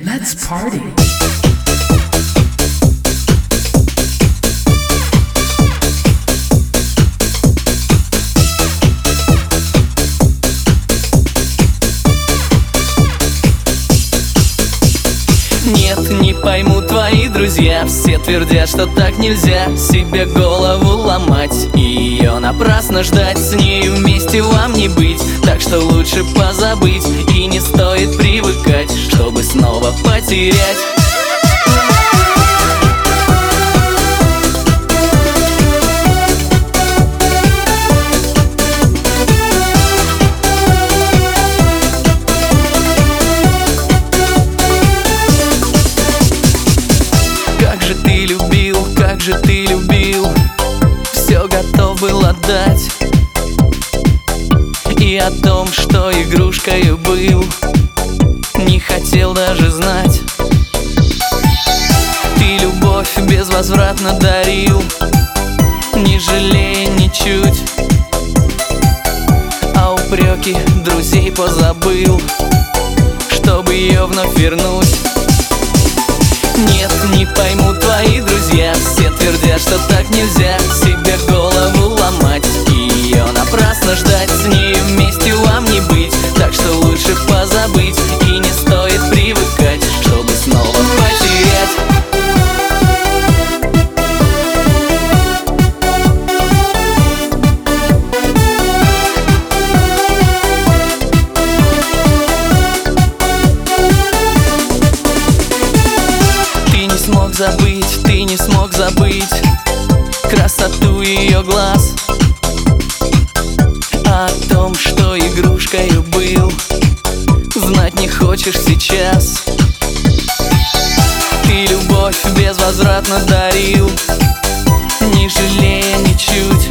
Let's party. Нет, не пойму твои друзья. Все твердят, что так нельзя себе голову ломать и ее напрасно ждать. С нею вместе вам не быть, так что лучше позабыть. И не стоит привыкать, чтобы снова потерять. Как же ты любил, все готов был отдать. И о том, что игрушкою был, не хотел даже знать. Ты любовь безвозвратно дарил, не жалея ничуть. А упреки друзей позабыл, чтобы ее вновь вернуть. Нет, не пойму твои друзья. Все твердят, что так нельзя себе голову ломать и ее напрасно ждать. С ней вместе вам не быть, так что лучше позабыть. И не стоит привыкать, чтобы снова потерять. Ты не смог забыть красоту ее глаз. А о том, что игрушкою был, знать не хочешь сейчас. Ты любовь безвозвратно дарил, не жалея ничуть.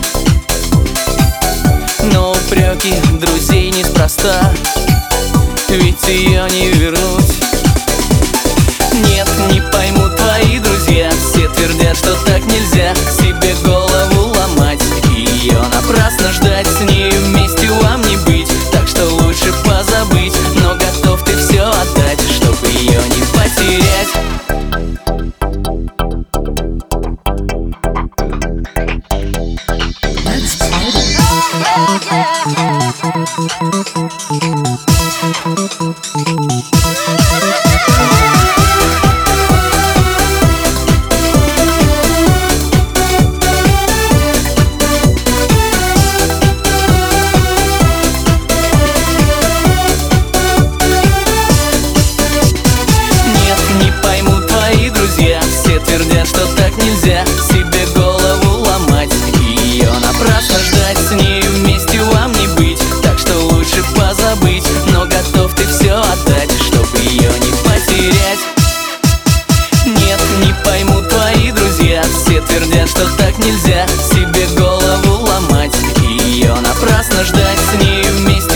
Но упреки друзей неспроста, ведь ее не вернуть. Нет, не пойму твои друзья. Все твердят, что так нельзя себе голову ломать и ее напрасно ждать. С нею вместе вам не быть, так что лучше позабыть. Но готов ты все отдать, чтобы ее не потерять. Let's party. Твердят, что так нельзя себе голову ломать и ее напрасно ждать. С нею вместе вам не быть, так что лучше позабыть. Но готов ты все отдать, чтобы ее не потерять. Нет, не пойму твои друзья. Все твердят, что так нельзя себе голову ломать и ее напрасно ждать. С нею вместе